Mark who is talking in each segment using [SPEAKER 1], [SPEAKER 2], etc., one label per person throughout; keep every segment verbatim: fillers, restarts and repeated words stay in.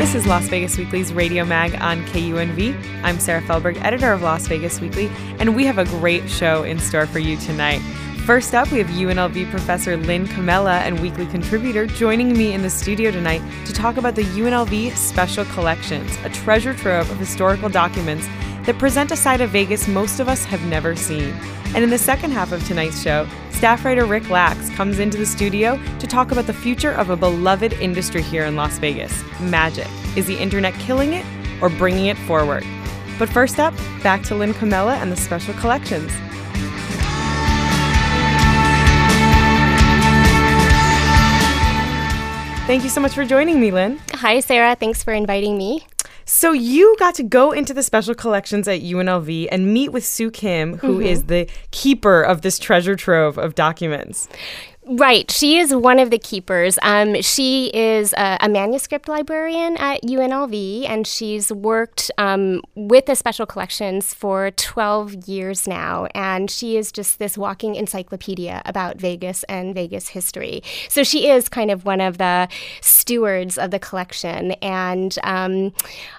[SPEAKER 1] This is Las Vegas Weekly's Radio Mag on K U N V. I'm Sarah Felberg, editor of Las Vegas Weekly, and we have a great show in store for you tonight. First up, we have U N L V professor Lynn Comella and weekly contributor joining me in the studio tonight to talk about the U N L V Special Collections, a treasure trove of historical documents that present a side of Vegas most of us have never seen. And in the second half of tonight's show, staff writer Rick Lax comes into the studio to talk about the future of a beloved industry here in Las Vegas, magic. Is the internet killing it or bringing it forward? But first up, back to Lynn Comella and the Special Collections. Thank you so much for joining me, Lynn.
[SPEAKER 2] Hi, Sarah. Thanks for inviting me.
[SPEAKER 1] So you got to go into the Special Collections at U N L V and meet with Sue Kim, who mm-hmm. is the keeper of this treasure trove of documents.
[SPEAKER 2] Right. She is one of the keepers. Um, she is a, a manuscript librarian at U N L V, and she's worked um, with the Special Collections for twelve years now. And she is just this walking encyclopedia about Vegas and Vegas history. So she is kind of one of the stewards of the collection. And um,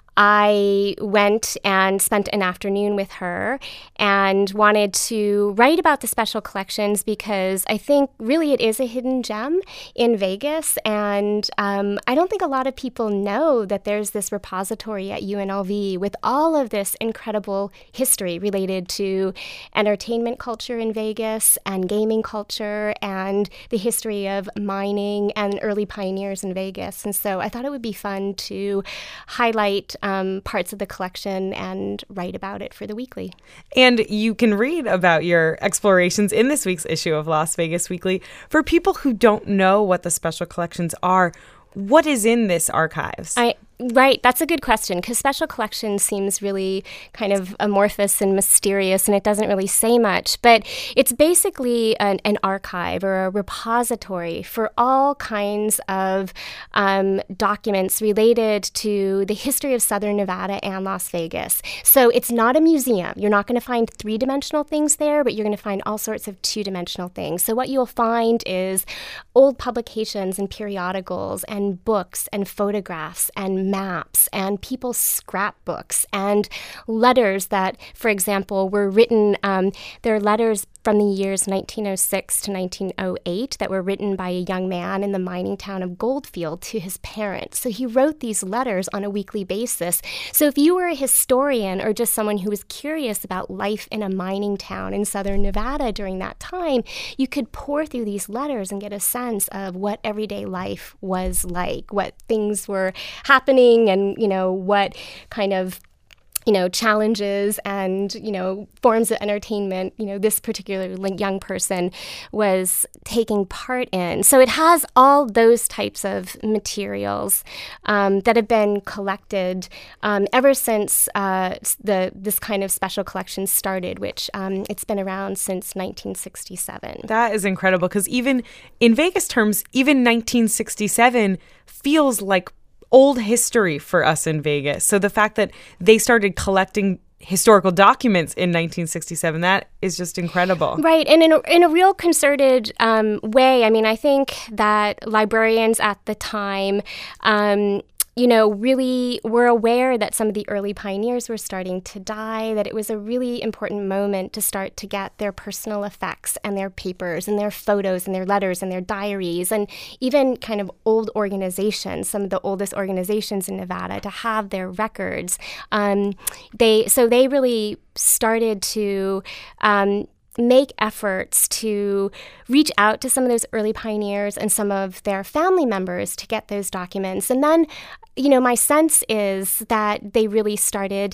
[SPEAKER 2] I went and spent an afternoon with her and wanted to write about the Special Collections because I think really it is a hidden gem in Vegas. And um, I don't think a lot of people know that there's this repository at U N L V with all of this incredible history related to entertainment culture in Vegas and gaming culture and the history of mining and early pioneers in Vegas. And so I thought it would be fun to highlight Um, parts of the collection and write about it for the weekly.
[SPEAKER 1] And you can read about your explorations in this week's issue of Las Vegas Weekly. For people who don't know what the Special Collections are, what is in this archives?
[SPEAKER 2] I Right. That's a good question because Special Collections seems really kind of amorphous and mysterious, and it doesn't really say much. But it's basically an, an archive or a repository for all kinds of um, documents related to the history of Southern Nevada and Las Vegas. So it's not a museum. You're not going to find three-dimensional things there, but you're going to find all sorts of two-dimensional things. So what you'll find is old publications and periodicals and books and photographs and maps and people's scrapbooks and letters that, for example, were written. Um, there are letters from the years nineteen oh six to nineteen oh eight that were written by a young man in the mining town of Goldfield to his parents. So he wrote these letters on a weekly basis. So if you were a historian or just someone who was curious about life in a mining town in Southern Nevada during that time, you could pour through these letters and get a sense of what everyday life was like, what things were happening and, you know, what kind of you know, challenges and, you know, forms of entertainment, you know, this particular young person was taking part in. So it has all those types of materials um, that have been collected um, ever since uh, the this kind of Special Collection started, which um, it's been around since nineteen sixty-seven.
[SPEAKER 1] That is incredible because even in Vegas terms, even nineteen sixty-seven feels like old history for us in Vegas. So the fact that they started collecting historical documents in nineteen sixty-seven, that is just incredible.
[SPEAKER 2] Right. And in a, in a real concerted um, way, I mean, I think that librarians at the time um, you know, really were aware that some of the early pioneers were starting to die, that it was a really important moment to start to get their personal effects and their papers and their photos and their letters and their diaries and even kind of old organizations, some of the oldest organizations in Nevada, to have their records. Um, they so they really started to um, make efforts to reach out to some of those early pioneers and some of their family members to get those documents. And then, you know, my sense is that they really started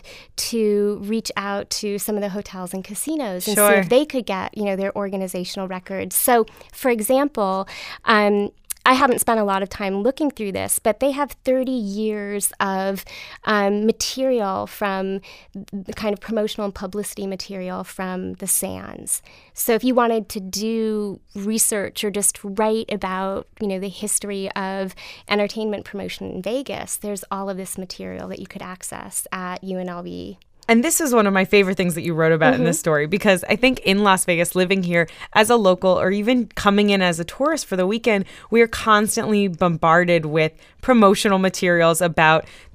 [SPEAKER 2] to reach out to some of the hotels and casinos and
[SPEAKER 1] Sure.
[SPEAKER 2] see if they could get, you know, their organizational records. So, for example, um, I haven't spent a lot of time looking through this, but they have thirty years of um, material from the kind of promotional and publicity material from the Sands. So if you wanted to do research or just write about, you know, the history of entertainment promotion in Vegas, there's all of this material that you could access at U N L V.
[SPEAKER 1] And this is one of my favorite things that you wrote about mm-hmm. in this story, because I think in Las Vegas, living here as a local or even coming in as a tourist for the weekend, we are constantly bombarded with promotional materials about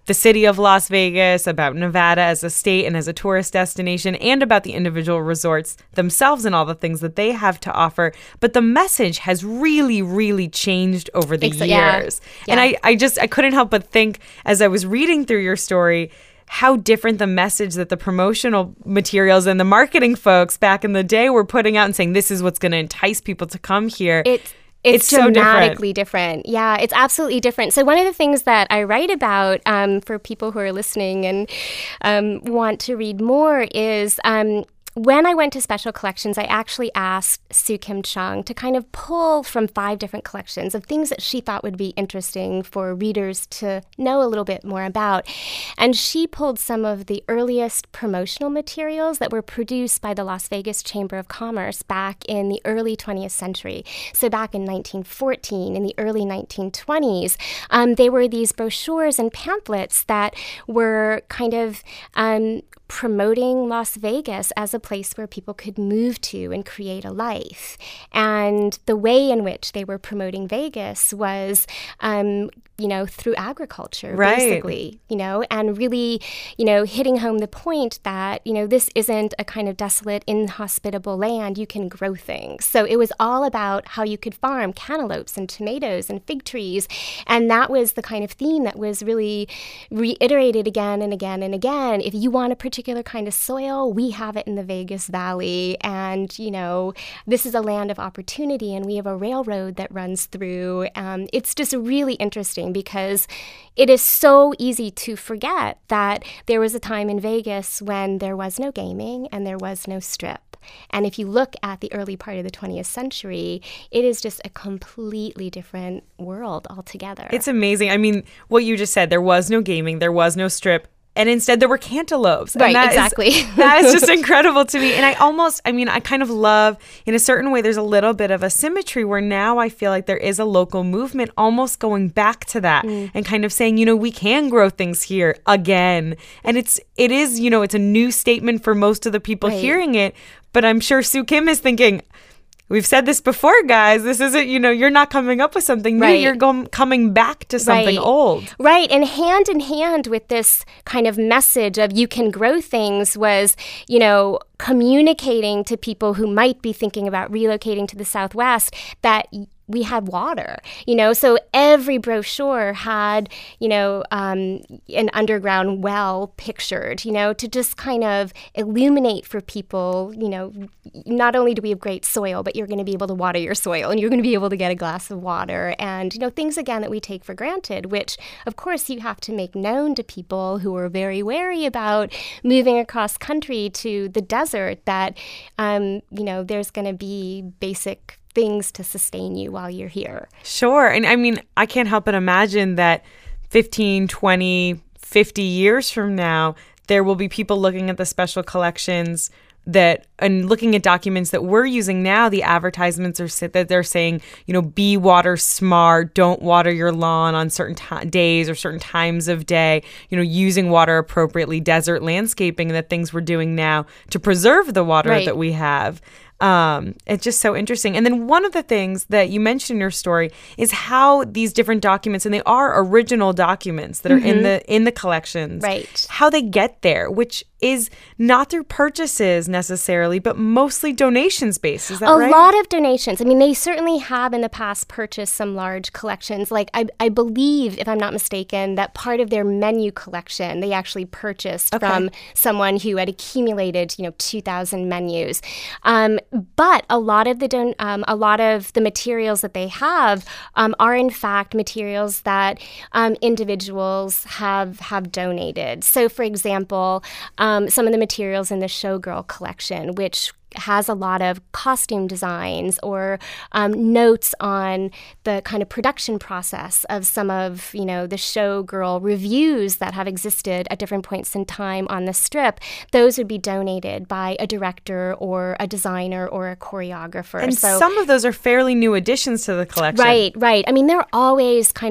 [SPEAKER 1] the city of Las Vegas, about Nevada as a state and as a tourist destination, and about the individual resorts themselves and all the things that they have to offer. But the message has really, really changed over the
[SPEAKER 2] Exa-
[SPEAKER 1] years.
[SPEAKER 2] Yeah.
[SPEAKER 1] And
[SPEAKER 2] Yeah.
[SPEAKER 1] I, I just, I couldn't help but think as I was reading through your story, how different the message that the promotional materials and the marketing folks back in the day were putting out and saying, this is what's going to entice people to come here.
[SPEAKER 2] It's It's,
[SPEAKER 1] It's so
[SPEAKER 2] dramatically different. Yeah, it's absolutely different. So one of the things that I write about um, for people who are listening and um, want to read more is um, when I went to Special Collections, I actually asked Sue Kim Chung to kind of pull from five different collections of things that she thought would be interesting for readers to know a little bit more about. And she pulled some of the earliest promotional materials that were produced by the Las Vegas Chamber of Commerce back in the early twentieth century. So back in nineteen fourteen, in the early nineteen twenties, um, they were these brochures and pamphlets that were kind of um, promoting Las Vegas as a place where people could move to and create a life. And the way in which they were promoting Vegas was, um, you know, through agriculture,
[SPEAKER 1] Right.
[SPEAKER 2] basically, you know, and really, you know, hitting home the point that, you know, this isn't a kind of desolate, inhospitable land. You can grow things. So it was all about how you could farm cantaloupes and tomatoes and fig trees. And that was the kind of theme that was really reiterated again and again and again. If you want a particular kind of soil, we have it in the Vegas Valley. And, you know, this is a land of opportunity, and we have a railroad that runs through. Um, it's just really interesting because it is so easy to forget that there was a time in Vegas when there was no gaming and there was no strip. And if you look at the early part of the twentieth century, it is just a completely different world altogether.
[SPEAKER 1] It's amazing. I mean, what you just said, there was no gaming, there was no strip. And instead there were cantaloupes.
[SPEAKER 2] Right,
[SPEAKER 1] and that
[SPEAKER 2] exactly.
[SPEAKER 1] Is, that is just incredible to me. And I almost, I mean, I kind of love, in a certain way, there's a little bit of a symmetry where now I feel like there is a local movement almost going back to that mm. and kind of saying, you know, we can grow things here again. And it's, it is, you know, it's a new statement for most of the people
[SPEAKER 2] right.
[SPEAKER 1] hearing it. But I'm sure Sue Kim is thinking, we've said this before, guys. This isn't, you know, you're not coming up with something new.
[SPEAKER 2] Right.
[SPEAKER 1] You're going, coming back to something
[SPEAKER 2] right.
[SPEAKER 1] old.
[SPEAKER 2] Right. And hand in hand with this kind of message of you can grow things was, you know, communicating to people who might be thinking about relocating to the Southwest that we had water, you know, so every brochure had, you know, um, an underground well pictured, you know, to just kind of illuminate for people, you know, not only do we have great soil, but you're going to be able to water your soil and you're going to be able to get a glass of water and, you know, things again that we take for granted, which of course you have to make known to people who are very wary about moving across country to the desert that, um, you know, there's going to be basic things to sustain you while you're here.
[SPEAKER 1] Sure. And I mean, I can't help but imagine that fifteen, twenty, fifty years from now, there will be people looking at the special collections that and looking at documents that we're using now. The advertisements are that they're saying, you know, be water smart, don't water your lawn on certain t- days or certain times of day, you know, using water appropriately, desert landscaping, and the things we're doing now to preserve the water
[SPEAKER 2] right.
[SPEAKER 1] that we have. Um, it's just so interesting. And then one of the things that you mentioned in your story is how these different documents, and they are original documents that are mm-hmm. in the in the collections,
[SPEAKER 2] right?
[SPEAKER 1] How they get there, which is not through purchases necessarily, but mostly donations based. Is that
[SPEAKER 2] a
[SPEAKER 1] right?
[SPEAKER 2] A lot of donations. I mean, they certainly have in the past purchased some large collections. Like I, I believe, if I'm not mistaken, that part of their menu collection they actually purchased okay. from someone who had accumulated, you know, two thousand menus. Um, But a lot of the don- um, a lot of the materials that they have um, are in fact materials that um, individuals have have donated. So, for example, um, some of the materials in the Showgirl collection, which has a lot of costume designs or um, notes on the kind of production process of some of, you know, the Showgirl reviews that have existed at different points in time on the strip. Those would be donated by a director or a designer or a choreographer.
[SPEAKER 1] And
[SPEAKER 2] so,
[SPEAKER 1] some of those are fairly new additions to the collection.
[SPEAKER 2] Right, right. I mean, they're always kind of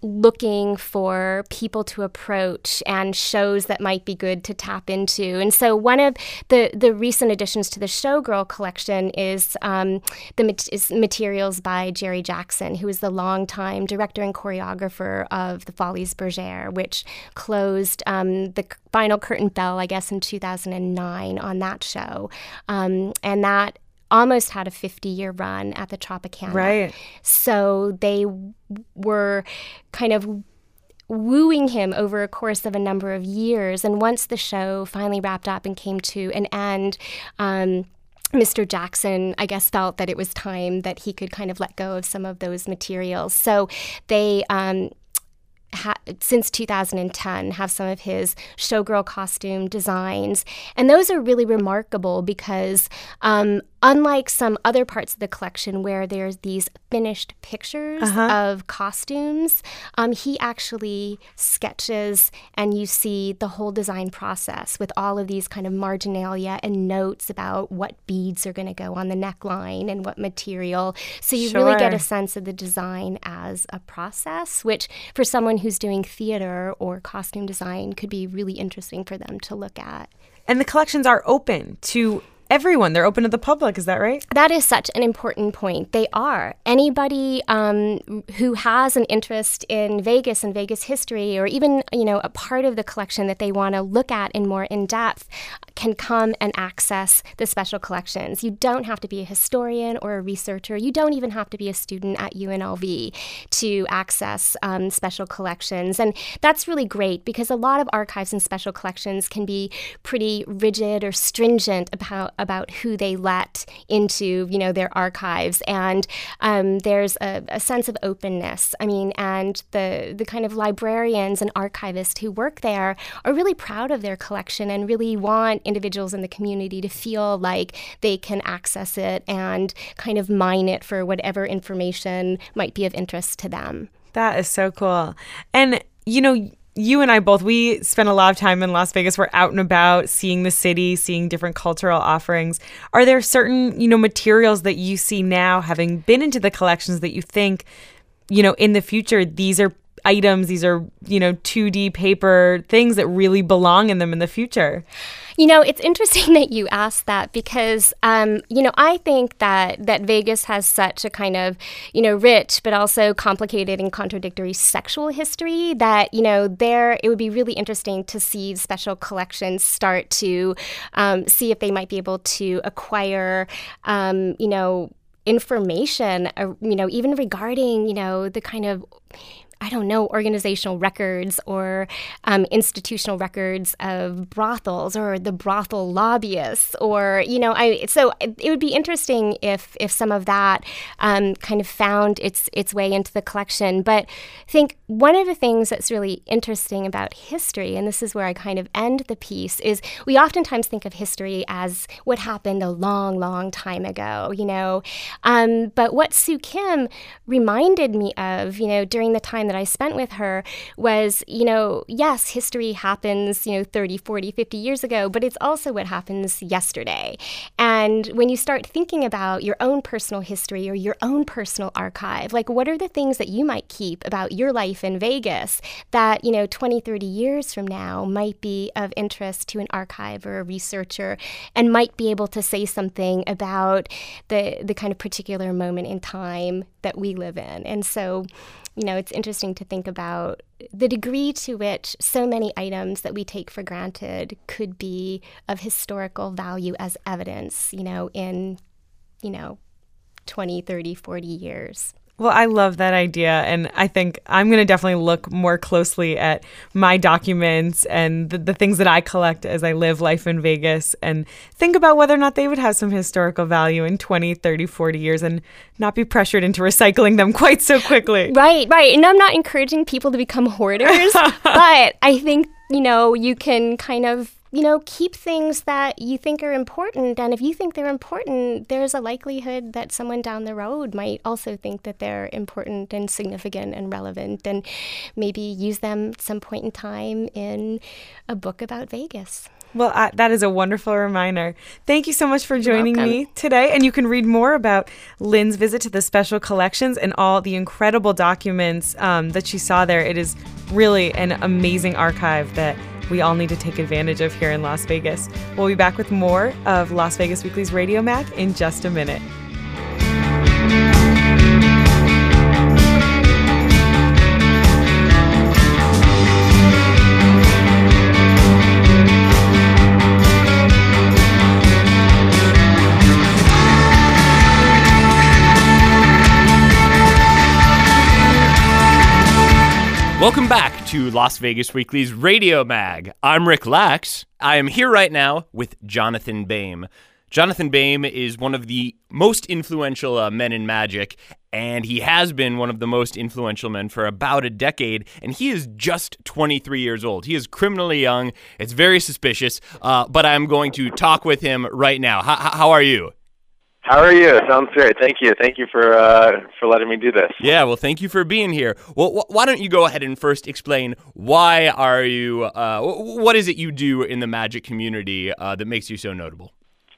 [SPEAKER 2] looking for people to approach and shows that might be good to tap into. And so one of the, the recent additions to the Showgirl collection is um, the mat- is materials by Jerry Jackson, who is the longtime director and choreographer of the Folies Bergère, which closed um, the final curtain bell, I guess, in two thousand nine on that show. Um, and that almost had a fifty-year run at the Tropicana.
[SPEAKER 1] Right.
[SPEAKER 2] So they w- were kind of wooing him over a course of a number of years. And once the show finally wrapped up and came to an end, um, Mister Jackson, I guess, felt that it was time that he could kind of let go of some of those materials. So they... Um, Ha- since two thousand ten, have some of his Showgirl costume designs. And those are really remarkable because um, unlike some other parts of the collection where there's these finished pictures
[SPEAKER 1] uh-huh.
[SPEAKER 2] of costumes, um, he actually sketches and you see the whole design process with all of these kind of marginalia and notes about what beads are going to go on the neckline and what material. So you
[SPEAKER 1] Sure.
[SPEAKER 2] really get a sense of the design as a process, which for someone who's doing theater or costume design could be really interesting for them to look at.
[SPEAKER 1] And the collections are open to everyone. They're open to the public. Is that right?
[SPEAKER 2] That is such an important point. They are. Anybody um, who has an interest in Vegas and Vegas history, or even, you know, a part of the collection that they want to look at in more in depth, can come and access the special collections. You don't have to be a historian or a researcher. You don't even have to be a student at U N L V to access um, special collections. And that's really great because a lot of archives and special collections can be pretty rigid or stringent about about who they let into, you know, their archives. And um, there's a, a sense of openness. I mean, and the, the kind of librarians and archivists who work there are really proud of their collection and really want individuals in the community to feel like they can access it and kind of mine it for whatever information might be of interest to them.
[SPEAKER 1] That is so cool. And, you know, you and I both, we spend a lot of time in Las Vegas. We're out and about, seeing the city, seeing different cultural offerings. Are there certain, you know, materials that you see now, having been into the collections, that you think, you know, in the future, these are items, these are, you know, two D paper things that really belong in them in the future?
[SPEAKER 2] You know, it's interesting that you asked that because, um, you know, I think that that Vegas has such a kind of, you know, rich but also complicated and contradictory sexual history that, you know, there it would be really interesting to see special collections start to um, see if they might be able to acquire, um, you know, information, uh, you know, even regarding, you know, the kind of, I don't know, organizational records or um, institutional records of brothels or the brothel lobbyists, or, you know, I. So it would be interesting if if some of that um, kind of found its its way into the collection. But I think one of the things that's really interesting about history, and this is where I kind of end the piece, is we oftentimes think of history as what happened a long, long time ago, you know. Um, but what Sue Kim reminded me of, you know, during the time that I spent with her was, you know, yes, history happens, you know, thirty, forty, fifty years ago, but it's also what happens yesterday. And when you start thinking about your own personal history or your own personal archive, like what are the things that you might keep about your life in Vegas that, you know, twenty, thirty years from now might be of interest to an archive or a researcher and might be able to say something about the the kind of particular moment in time that we live in. And so, you know, it's interesting to think about the degree to which so many items that we take for granted could be of historical value as evidence, you know, in, you know, twenty, thirty, forty years.
[SPEAKER 1] Well, I love that idea. And I think I'm going to definitely look more closely at my documents and the, the things that I collect as I live life in Vegas and think about whether or not they would have some historical value in twenty, thirty, forty years and not be pressured into recycling them quite so quickly.
[SPEAKER 2] Right, right. And I'm not encouraging people to become hoarders, but I think, you know, you can kind of, you know, keep things that you think are important. And if you think they're important, there's a likelihood that someone down the road might also think that they're important and significant and relevant and maybe use them at some point in time in a book about Vegas.
[SPEAKER 1] Well, uh, that is a wonderful reminder. Thank you so much for joining me today. And you can read more about Lynn's visit to the special collections and all the incredible documents um, that she saw there. It is really an amazing archive that we all need to take advantage of here in Las Vegas. We'll be back with more of Las Vegas Weekly's Radio Mag in just a minute.
[SPEAKER 3] Welcome back to Las Vegas Weekly's Radio Mag. I'm Rick Lax. I am here right now with Jonathan Bame. Jonathan Bame is one of the most influential uh, men in magic, and he has been one of the most influential men for about a decade, and he is just twenty-three years old. He is criminally young. It's very suspicious, uh, but I'm going to talk with him right now. H- how are you?
[SPEAKER 4] How are you? Sounds great. Thank you. Thank you for uh, for letting me do this.
[SPEAKER 3] Yeah, well, thank you for being here. Well, wh- why don't you go ahead and first explain why are you, uh, w- what is it you do in the magic community uh, that makes you so notable?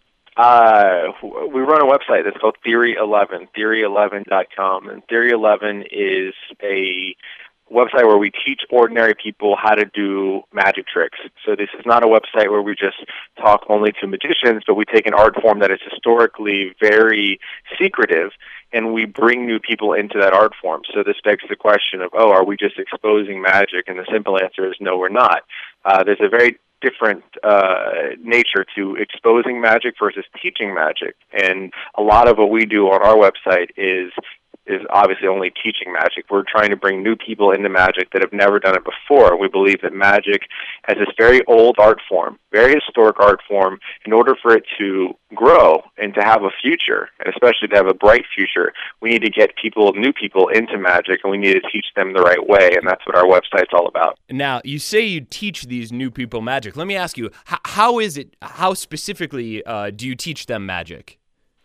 [SPEAKER 4] Uh, we run a website that's called Theory eleven, theory eleven dot com, and Theory eleven is a website where we teach ordinary people how to do magic tricks. So this is not a website where we just talk only to magicians, but we take an art form that is historically very secretive, and we bring new people into that art form. So this begs the question of, oh, are we just exposing magic? And the simple answer is no, we're not. Uh, there's a very different uh, nature to exposing magic versus teaching magic. And a lot of what we do on our website is is obviously only teaching magic. We're trying to bring new people into magic that have never done it before. We believe that magic has this very old art form, very historic art form. In order for it to grow and to have a future, and especially to have a bright future, we need to get people, new people, into magic, and we need to teach them the right way, and that's what our website's all about.
[SPEAKER 3] Now, you say you teach these new people magic. Let me ask you, how, how is it, how specifically uh, do you teach them magic?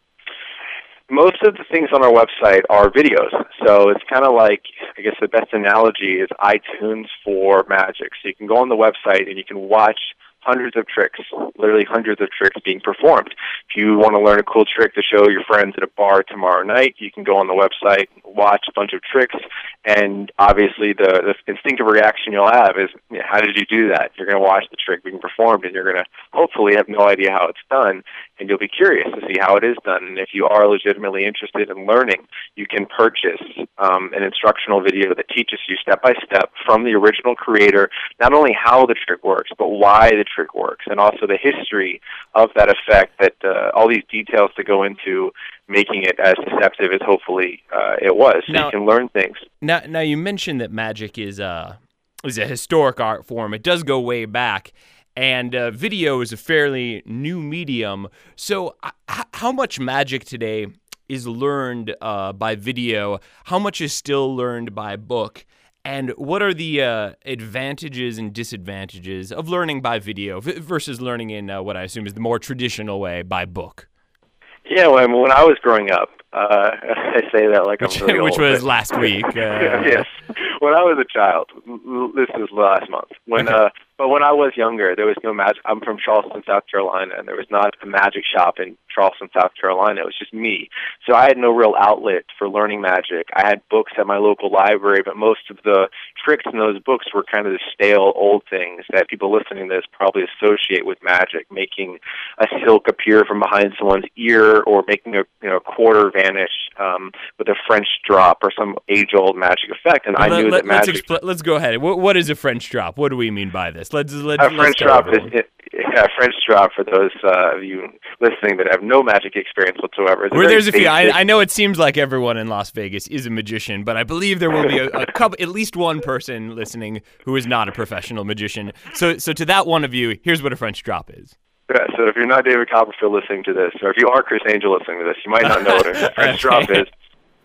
[SPEAKER 4] Most of the things on our website are videos, so it's kind of like, I guess the best analogy is iTunes for magic. So you can go on the website and you can watch hundreds of tricks, literally hundreds of tricks being performed. If you want to learn a cool trick to show your friends at a bar tomorrow night, you can go on the website, watch a bunch of tricks, and obviously the, the instinctive reaction you'll have is, you know, how did you do that? You're going to watch the trick being performed, and you're going to hopefully have no idea how it's done, and you'll be curious to see how it is done. And if you are legitimately interested in learning, you can purchase um, an instructional video that teaches you step-by-step from the original creator, not only how the trick works, but why the trick works, and also the history of that effect, that uh, all these details to go into making it as deceptive as hopefully uh, it was, so now, you can learn things.
[SPEAKER 3] Now, now you mentioned that magic is a, is a historic art form. It does go way back, and uh, video is a fairly new medium. So uh, h- how much magic today is learned uh, by video? How much is still learned by book? And what are the uh, advantages and disadvantages of learning by video v- versus learning in uh, what I assume is the more traditional way, by book?
[SPEAKER 4] Yeah, when, when I was growing up, uh, I say that like
[SPEAKER 3] which,
[SPEAKER 4] I'm really
[SPEAKER 3] Which
[SPEAKER 4] old,
[SPEAKER 3] was last week. Uh,
[SPEAKER 4] yes. When I was a child, this was last month, when
[SPEAKER 3] okay.
[SPEAKER 4] uh, but when I was younger, there was no magic. I'm from Charleston, South Carolina, and there was not a magic shop in Charleston, South Carolina. It was just me. So I had no real outlet for learning magic. I had books at my local library, but most of the tricks in those books were kind of the stale old things that people listening to this probably associate with magic, making a silk appear from behind someone's ear, or making a you know quarter vanish um, with a French drop, or some age-old magic effect. And
[SPEAKER 3] well,
[SPEAKER 4] I knew
[SPEAKER 3] let,
[SPEAKER 4] that magic...
[SPEAKER 3] Let's, expl- let's go ahead. What, what is a French drop? What do we mean by this? Let's let's.
[SPEAKER 4] A
[SPEAKER 3] let's
[SPEAKER 4] French drop is it, yeah, French drop for those uh, of you listening that have no magic experience whatsoever.
[SPEAKER 3] Where there's a few. I, I know it seems like everyone in Las Vegas is a magician, but I believe there will be a, a couple, at least one person listening who is not a professional magician. So, so to that one of you, here's what a French drop is.
[SPEAKER 4] Yeah, so if you're not David Copperfield listening to this, or if you are Chris Angel listening to this, you might not know what a French drop is.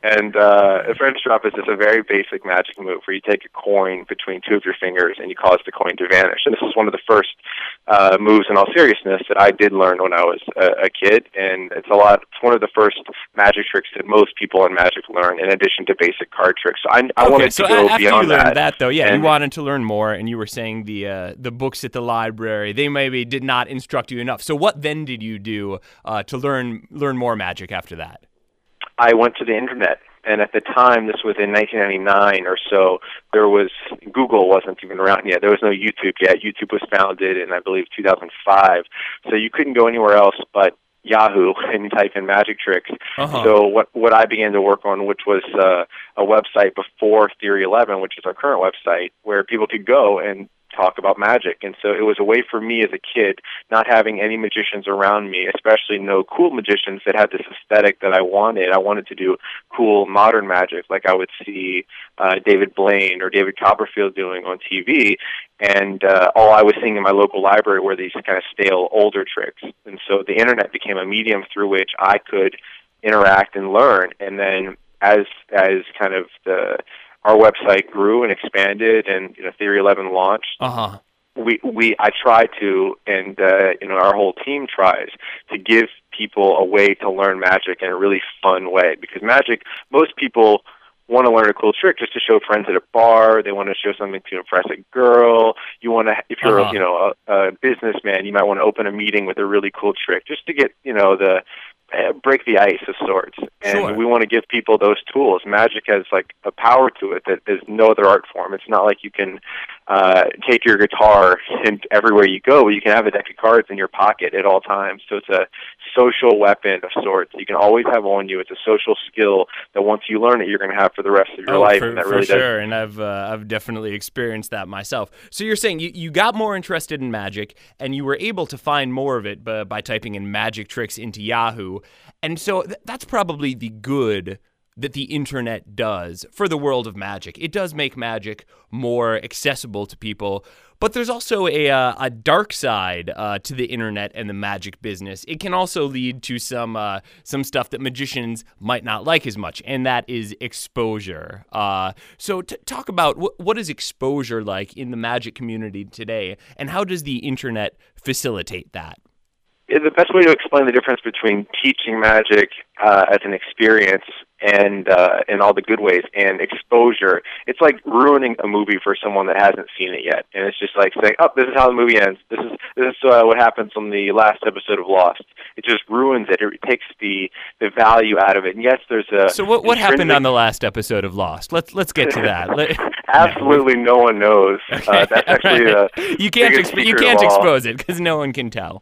[SPEAKER 4] And uh, a French drop is just a very basic magic move where you take a coin between two of your fingers and you cause the coin to vanish. And this is one of the first uh, moves, in all seriousness, that I did learn when I was a, a kid. And it's a lot. It's one of the first magic tricks that most people in Magic learn, in addition to basic card tricks. So I, I
[SPEAKER 3] okay,
[SPEAKER 4] wanted
[SPEAKER 3] so
[SPEAKER 4] to go
[SPEAKER 3] after
[SPEAKER 4] beyond
[SPEAKER 3] you learned
[SPEAKER 4] that.
[SPEAKER 3] that, though, yeah,
[SPEAKER 4] and,
[SPEAKER 3] you wanted to learn more, and you were saying the uh, the books at the library, they maybe did not instruct you enough. So what then did you do uh, to learn learn more magic after that?
[SPEAKER 4] I went to the internet. And at the time, this was in nineteen ninety-nine or so, there was, Google wasn't even around yet. There was no YouTube yet. YouTube was founded in, I believe, two thousand five. So you couldn't go anywhere else but Yahoo and type in magic tricks.
[SPEAKER 3] Uh-huh.
[SPEAKER 4] So what what I began to work on, which was uh, a website before Theory eleven, which is our current website, where people could go and talk about magic. And so it was a way for me as a kid, not having any magicians around me, especially no cool magicians that had this aesthetic that I wanted. I wanted to do cool modern magic like I would see uh, David Blaine or David Copperfield doing on T V. And uh, all I was seeing in my local library were these kind of stale, older tricks. And so the internet became a medium through which I could interact and learn. And then as as kind of the our website grew and expanded, and you know, Theory eleven launched.
[SPEAKER 3] Uh-huh.
[SPEAKER 4] We we I try to, and uh, you know, our whole team tries to give people a way to learn magic in a really fun way. Because magic, most people want to learn a cool trick just to show friends at a bar. They want to show something to impress a girl. You want to, if you're
[SPEAKER 3] uh-huh.
[SPEAKER 4] you know a, a businessman, you might want to open a meeting with a really cool trick just to get you know the Uh, break the ice of sorts. And
[SPEAKER 3] Sure.
[SPEAKER 4] we want to give people those tools. Magic has like a power to it that there's no other art form. It's not like you can uh, take your guitar and everywhere you go. You can have a deck of cards in your pocket at all times. So it's a social weapon of sorts. You can always have on you. It's a social skill that once you learn it, you're going to have for the rest of your
[SPEAKER 3] oh,
[SPEAKER 4] life.
[SPEAKER 3] For,
[SPEAKER 4] and that
[SPEAKER 3] for
[SPEAKER 4] really
[SPEAKER 3] sure,
[SPEAKER 4] does.
[SPEAKER 3] and I've uh, I've definitely experienced that myself. So you're saying you, you got more interested in magic, and you were able to find more of it by, by typing in magic tricks into Yahoo, and so th- that's probably the good that the internet does for the world of magic. It does make magic more accessible to people, but there's also a uh, a dark side uh, to the internet and the magic business. It can also lead to some uh, some stuff that magicians might not like as much, and that is exposure. Uh, so t- talk about wh- what is exposure like in the magic community today, and how does the internet facilitate that?
[SPEAKER 4] The best way to explain the difference between teaching magic uh, as an experience and uh, in all the good ways and exposure, it's like ruining a movie for someone that hasn't seen it yet. And it's just like saying, oh, this is how the movie ends. This is this is uh, what happens on the last episode of Lost. It just ruins it. It takes the, the value out of it. And yes, there's a...
[SPEAKER 3] So what what happened
[SPEAKER 4] intrinsic-
[SPEAKER 3] on the last episode of Lost? Let's let's get to that. Let,
[SPEAKER 4] Absolutely no one knows.
[SPEAKER 3] Okay,
[SPEAKER 4] Uh, that's actually
[SPEAKER 3] right.
[SPEAKER 4] the
[SPEAKER 3] you can't
[SPEAKER 4] biggest
[SPEAKER 3] exp- you
[SPEAKER 4] secret
[SPEAKER 3] can't
[SPEAKER 4] of all.
[SPEAKER 3] expose it because no one can tell.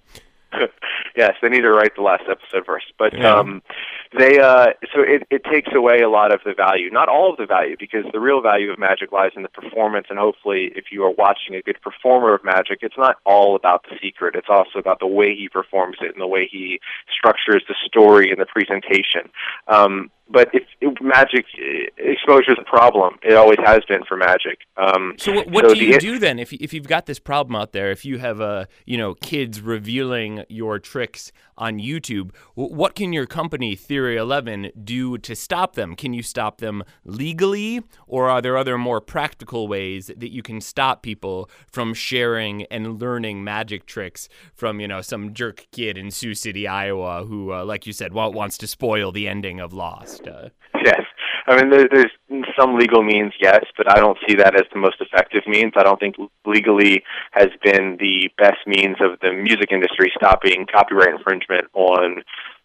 [SPEAKER 4] Yes, they need to write the last episode first. But
[SPEAKER 3] Yeah.
[SPEAKER 4] um, they uh, so it, it takes away a lot of the value, not all of the value, because the real value of magic lies in the performance. And hopefully, if you are watching a good performer of magic, it's not all about the secret. It's also about the way he performs it and the way he structures the story and the presentation. Um, but if, if magic exposure is a problem, it always has been for magic. Um,
[SPEAKER 3] So what, what
[SPEAKER 4] so
[SPEAKER 3] do you
[SPEAKER 4] the,
[SPEAKER 3] do then if if you've got this problem out there? If you have uh, you know kids revealing your tricks on YouTube, what can your company Theory eleven do to stop them? Can you stop them legally, or are there other more practical ways that you can stop people from sharing and learning magic tricks from you know some jerk kid in Sioux City, Iowa, who, uh, like you said, wants to spoil the ending of Lost? Uh,
[SPEAKER 4] Yes. I mean, there, there's some legal means, yes, but I don't see that as the most effective means. I don't think legally has been the best means of the music industry stopping copyright infringement on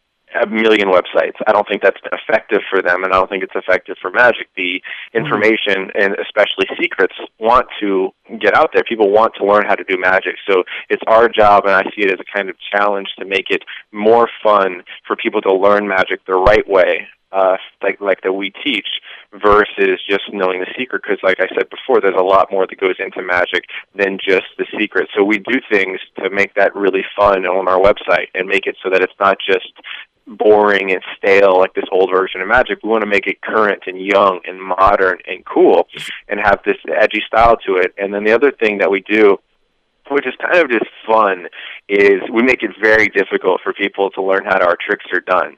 [SPEAKER 4] a million websites. I don't think that's been effective for them, and I don't think it's effective for magic. The information, and especially secrets, want to get out there. People want to learn how to do magic. So it's our job, and I see it as a kind of challenge to make it more fun for people to learn magic the right way, uh, like like that we teach, versus just knowing the secret. Because like I said before, there's a lot more that goes into magic than just the secret. So we do things to make that really fun on our website and make it so that it's not just boring and stale like this old version of magic. We want to make it current and young and modern and cool and have this edgy style to it. And then the other thing that we do, which is kind of just fun, is we make it very difficult for people to learn how our tricks are done.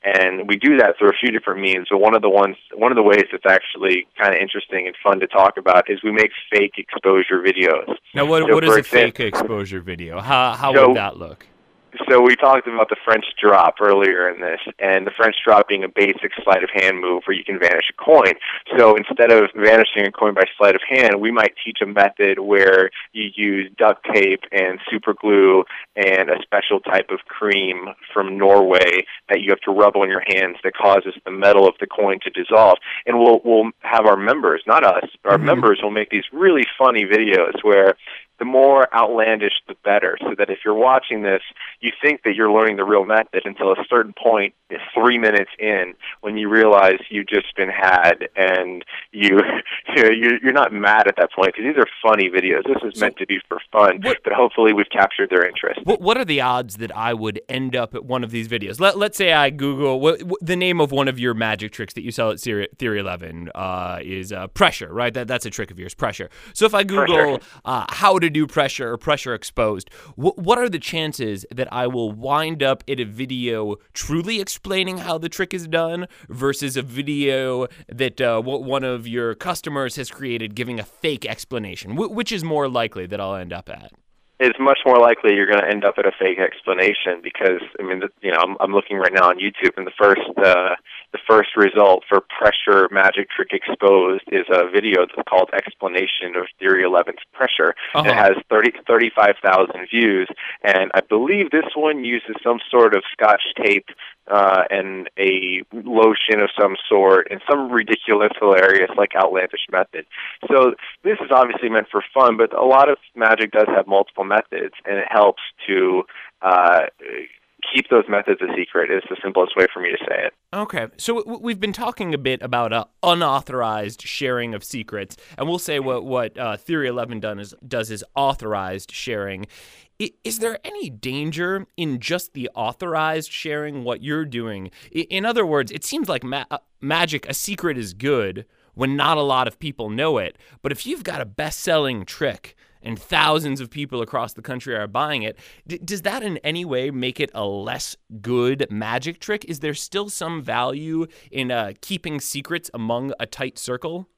[SPEAKER 4] And we do that through a few different means. So one of the ones, one of the ways that's actually kind of interesting and fun to talk about is we make fake exposure videos.
[SPEAKER 3] Now, what,
[SPEAKER 4] so
[SPEAKER 3] what is a
[SPEAKER 4] example,
[SPEAKER 3] fake exposure video? How, how
[SPEAKER 4] so,
[SPEAKER 3] would that look?
[SPEAKER 4] So we talked about the French drop earlier in this, and the French drop being a basic sleight of hand move where you can vanish a coin. So instead of vanishing a coin by sleight of hand, we might teach a method where you use duct tape and super glue and a special type of cream from Norway that you have to rub on your hands that causes the metal of the coin to dissolve. And we'll we'll have our members, not us, our mm-hmm. members will make these really funny videos where the more outlandish, the better, so that if you're watching this, you think that you're learning the real method until a certain point, three minutes in, when you realize you've just been had, and you, you're not mad at that point, because these are funny videos. This is meant to be for fun, what, but hopefully we've captured their interest.
[SPEAKER 3] What, what are the odds that I would end up at one of these videos? Let, let's say I Google, what, what, the name of one of your magic tricks that you sell at Theory eleven uh, is uh, pressure, right? That, that's a trick of yours, pressure. So if I Google uh, how to do pressure or pressure exposed, wh- what are the chances that I will wind up at a video truly explaining how the trick is done versus a video that uh, w- one of your customers has created giving a fake explanation? Wh- which is more likely that I'll end up at?
[SPEAKER 4] It's much more likely you're going to end up at a fake explanation because, I mean, you know, I'm, I'm looking right now on YouTube, and the first uh, the first result for pressure magic trick exposed is a video that's called Explanation of Theory eleven's Pressure. Uh-huh. It has thirty, thirty-five thousand views, and I believe this one uses some sort of Scotch tape uh, and a lotion of some sort and some ridiculous, hilarious, like outlandish method. So this is obviously meant for fun, but a lot of magic does have multiple methods, and it helps to uh, keep those methods a secret. It's the simplest way for me to say it.
[SPEAKER 3] Okay, so w- we've been talking a bit about uh, unauthorized sharing of secrets, and we'll say what what uh, Theory eleven done is, does is authorized sharing. I, is there any danger in just the authorized sharing what you're doing? I, in other words, it seems like ma- uh, magic, a secret is good when not a lot of people know it, but if you've got a best-selling trick and thousands of people across the country are buying it, D- does that in any way make it a less good magic trick? Is there still some value in uh, keeping secrets among a tight circle?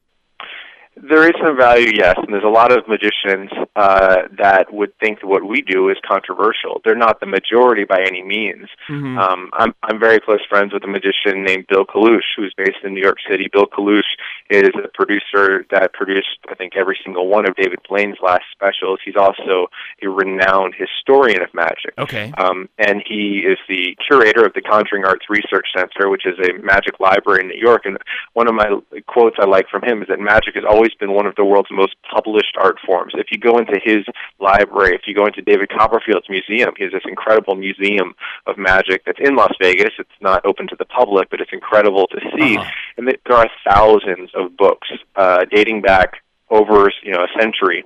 [SPEAKER 4] There is some value, yes, and there's a lot of magicians uh, that would think that what we do is controversial. They're not the majority by any means. Mm-hmm. Um, I'm, I'm very close friends with a magician named Bill Kalush, who's based in New York City. Bill Kalush is a producer that produced, I think, every single one of David Blaine's last specials. He's also a renowned historian of magic.
[SPEAKER 3] Okay.
[SPEAKER 4] Um, and he is the curator of the Conjuring Arts Research Center, which is a magic library in New York. And one of my quotes I like from him is that magic is always been one of the world's most published art forms. If you go into his library, if you go into David Copperfield's museum, he has this incredible museum of magic that's in Las Vegas. It's not open to the public, but it's incredible to see. Uh-huh. And there are thousands of books uh, dating back over, you know, a century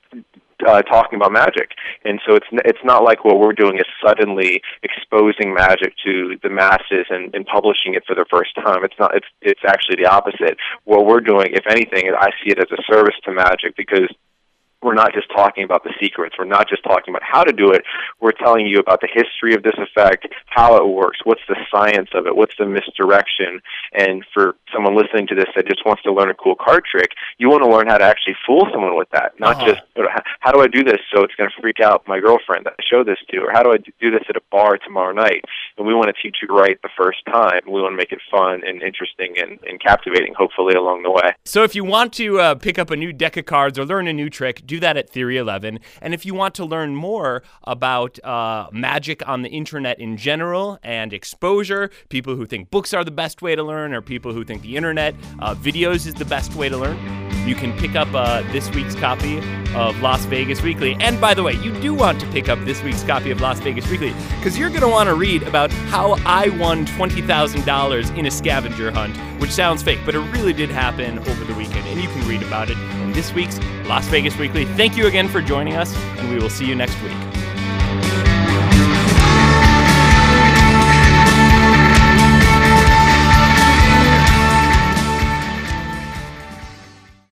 [SPEAKER 4] Uh, talking about magic. And so it's it's not like what we're doing is suddenly exposing magic to the masses and, and publishing it for the first time. It's not. It's it's actually the opposite. What we're doing, if anything, I see it as a service to magic, because we're not just talking about the secrets. We're not just talking about how to do it. We're telling you about the history of this effect, how it works, what's the science of it, what's the misdirection. And for someone listening to this that just wants to learn a cool card trick, you want to learn how to actually fool someone with that, not uh-huh. just, how do I do this so it's going to freak out my girlfriend that I show this to, or how do I do this at a bar tomorrow night? And we want to teach you right the first time. We want to make it fun and interesting and, and captivating, hopefully, along the way.
[SPEAKER 3] So if you want to uh, pick up a new deck of cards or learn a new trick, do that at Theory eleven. And if you want to learn more about uh, magic on the internet in general and exposure, people who think books are the best way to learn, or people who think the internet, uh, videos is the best way to learn, you can pick up uh, this week's copy of Las Vegas Weekly. And by the way, you do want to pick up this week's copy of Las Vegas Weekly, because you're going to want to read about how I won twenty thousand dollars in a scavenger hunt, which sounds fake, but it really did happen over the weekend, and you can read about it in this week's Las Vegas Weekly. Thank you again for joining us, and we will see you next week.